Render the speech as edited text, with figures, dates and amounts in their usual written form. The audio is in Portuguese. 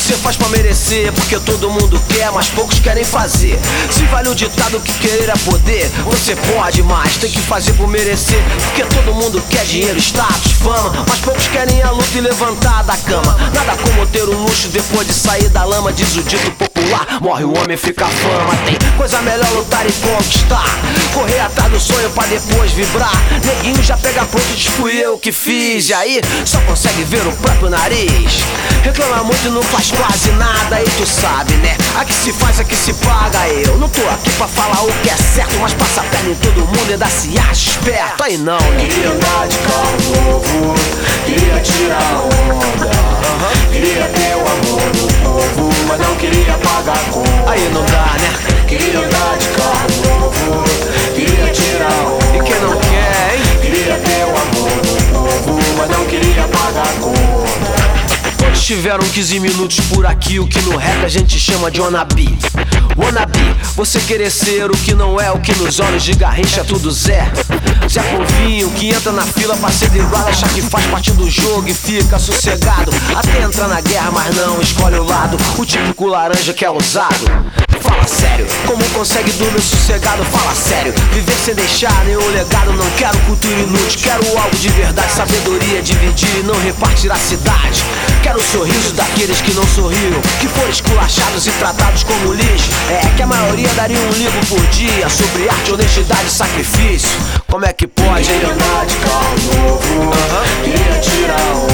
Você faz pra merecer, porque todo mundo quer, mas poucos querem fazer. Se vale o ditado que querer é poder, você pode, mas tem que fazer por merecer. Porque todo mundo quer dinheiro, status, fama, mas poucos querem a luta e levantar da cama. Nada como ter o luxo depois de sair da lama, diz o dito popular. Morre o homem, fica a fama. Tem coisa melhor lutar e conquistar, correr atrás do sonho pra depois vibrar. Neguinho já pega pronto, diz fui eu que fiz, e aí só consegue ver o próprio nariz. Reclama muito e não faz quase nada, e tu sabe, né? Aqui se faz, aqui se paga. Eu não tô aqui pra falar o que é certo, mas passa a perna em todo mundo e ainda se acha esperto. Aí não, né? Queria andar de carro novo, queria tirar onda, queria ter o amor do povo, mas não queria pagar conta. Aí não dá, né? Queria andar de carro novo, queria tirar onda. E quem não quer, hein? Queria ter o amor do povo, mas não queria pagar conta. Todos tiveram 15 minutos por aqui, o que no rap a gente chama de wannabe. Wannabe, você querer ser o que não é, o que nos olhos de Garrincha tudo Zé. Zé Povinho que entra na fila pra ser driblado, achar que faz parte do jogo e fica sossegado até entrar na guerra, mas não escolhe o lado, o típico laranja que é usado. Fala sério, como consegue dormir sossegado? Fala sério, viver sem deixar nenhum legado. Não quero cultura inútil, quero algo de verdade. Sabedoria, dividir e não repartir a cidade. Quero o sorriso daqueles que não sorriram, que foram esculachados e tratados como lixo. É que a maioria daria um livro por dia sobre arte, honestidade e sacrifício. Como é que pode, hein? Queria andar de carro novo, queria tirar onda.